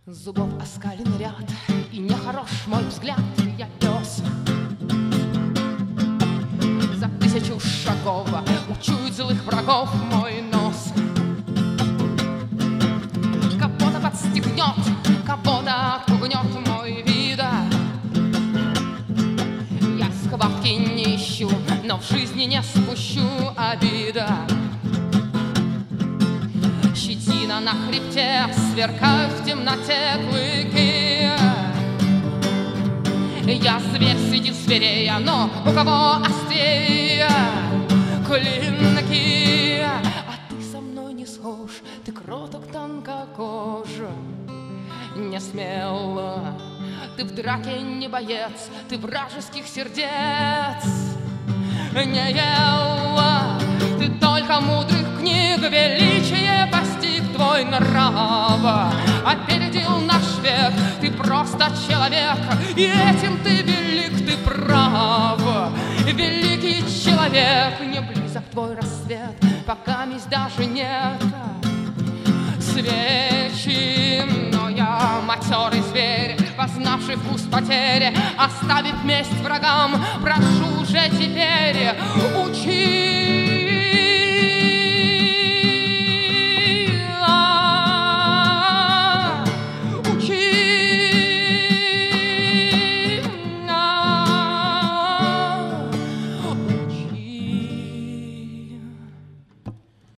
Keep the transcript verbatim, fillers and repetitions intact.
Зубов оскален ряд, и нехорош мой взгляд. Я пес за тысячу шагов, учует злых врагов мой нос. Кого-то подстегнет, кого-то отпугнет мой вид. Я схватки не ищу, но в жизни не спущу обида. Щетина на хребте, сверкают в темноте клыки. Я зверь среди зверей, но у кого острее клинки. А ты со мной не схож, ты кроток, тонкокож, не смел. Ты в драке не боец, ты вражеских сердец не ел. Ты только мудрых книг величие постиг твой нрав. Опередил наш век, ты просто человек, и этим ты велик, ты прав. Великий человек, не близок твой рассвет, пока месть даже нет свечи. Но я матерый зверь, познавший вкус потери, оставив месть врагам, прошу же теперь учи.